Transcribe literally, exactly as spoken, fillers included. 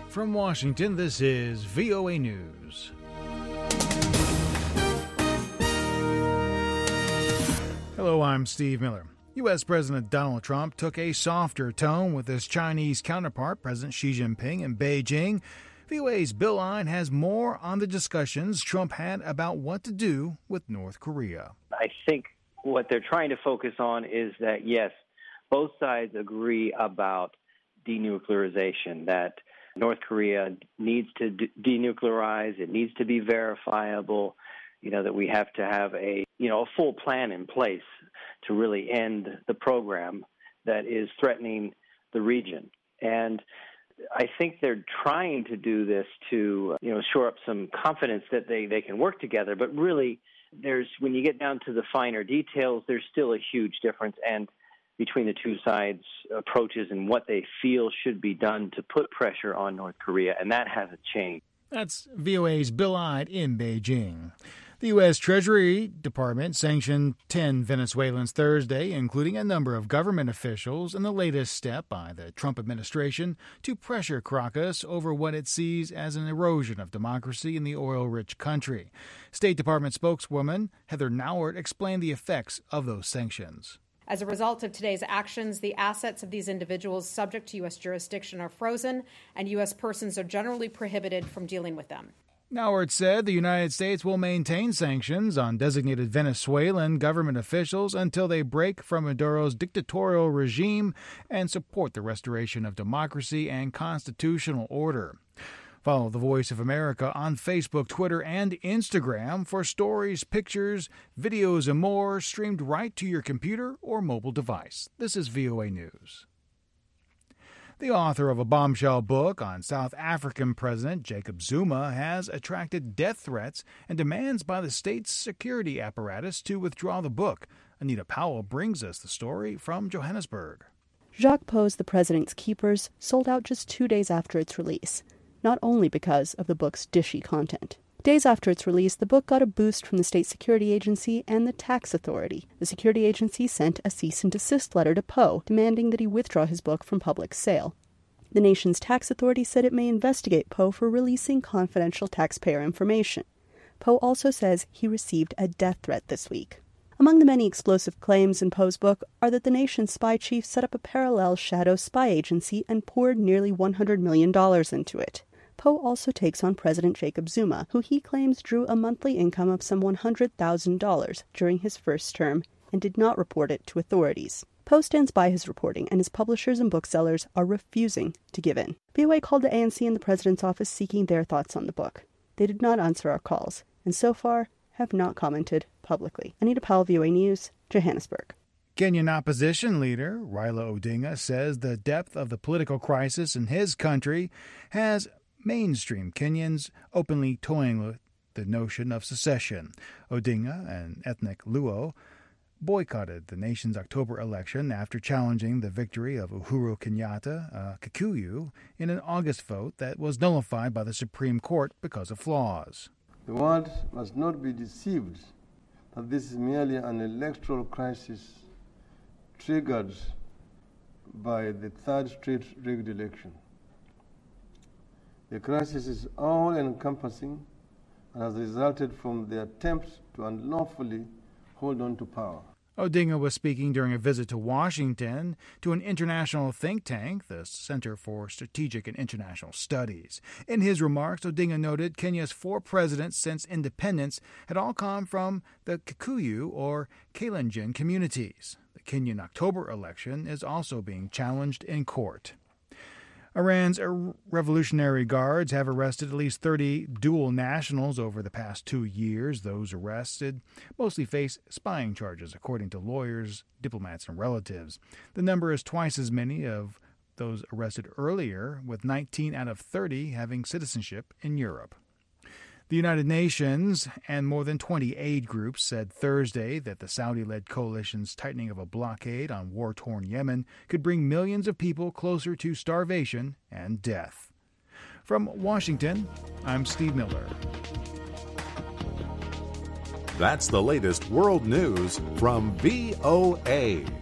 From Washington, this is V O A News. Hello, I'm Steve Miller. U S. President Donald Trump took a softer tone with his Chinese counterpart, President Xi Jinping, in Beijing. V O A's Bill Ide has more on the discussions Trump had about what to do with North Korea. I think what they're trying to focus on is that, yes, both sides agree about denuclearization, that North Korea needs to de- denuclearize, it needs to be verifiable, you know, that we have to have a, you know, a full plan in place to really end the program that is threatening the region. And I think they're trying to do this to, you know, shore up some confidence that they, they can work together. But really, there's when you get down to the finer details, there's still a huge difference and between the two sides' approaches and what they feel should be done to put pressure on North Korea, and that hasn't changed. That's V O A's Bill Ide in Beijing. The U S. Treasury Department sanctioned ten Venezuelans Thursday, including a number of government officials, in the latest step by the Trump administration to pressure Caracas over what it sees as an erosion of democracy in the oil-rich country. State Department spokeswoman Heather Nauert explained the effects of those sanctions. As a result of today's actions, the assets of these individuals subject to U S jurisdiction are frozen, and U S persons are generally prohibited from dealing with them. Nauert said the United States will maintain sanctions on designated Venezuelan government officials until they break from Maduro's dictatorial regime and support the restoration of democracy and constitutional order. Follow The Voice of America on Facebook, Twitter, and Instagram for stories, pictures, videos, and more streamed right to your computer or mobile device. This is V O A News. The author of a bombshell book on South African President Jacob Zuma has attracted death threats and demands by the state's security apparatus to withdraw the book. Anita Powell brings us the story from Johannesburg. Jacques Pauw's The President's Keepers sold out just two days after its release, not only because of the book's dishy content. Days after its release, the book got a boost from the state security agency and the tax authority. The security agency sent a cease and desist letter to Pauw, demanding that he withdraw his book from public sale. The nation's tax authority said it may investigate Pauw for releasing confidential taxpayer information. Pauw also says he received a death threat this week. Among the many explosive claims in Pauw's book are that the nation's spy chief set up a parallel shadow spy agency and poured nearly one hundred million dollars into it. Pauw also takes on President Jacob Zuma, who he claims drew a monthly income of some one hundred thousand dollars during his first term and did not report it to authorities. Pauw stands by his reporting, and his publishers and booksellers are refusing to give in. V O A called the A N C and the President's office seeking their thoughts on the book. They did not answer our calls, and so far have not commented publicly. Anita Powell, V O A News, Johannesburg. Kenyan opposition leader Raila Odinga says the depth of the political crisis in his country has mainstream Kenyans openly toying with the notion of secession. Odinga, an ethnic Luo, boycotted the nation's October election after challenging the victory of Uhuru Kenyatta, a Kikuyu, in an August vote that was nullified by the Supreme Court because of flaws. The world must not be deceived that this is merely an electoral crisis triggered by the third straight rigged election. The crisis is all-encompassing and has resulted from the attempt to unlawfully hold on to power. Odinga was speaking during a visit to Washington to an international think tank, the Center for Strategic and International Studies. In his remarks, Odinga noted Kenya's four presidents since independence had all come from the Kikuyu or Kalenjin communities. The Kenyan October election is also being challenged in court. Iran's Revolutionary Guards have arrested at least thirty dual nationals over the past two years. Those arrested mostly face spying charges, according to lawyers, diplomats, and relatives. The number is twice as many of those arrested earlier, with nineteen out of thirty having citizenship in Europe. The United Nations and more than twenty aid groups said Thursday that the Saudi-led coalition's tightening of a blockade on war-torn Yemen could bring millions of people closer to starvation and death. From Washington, I'm Steve Miller. That's the latest world news from V O A.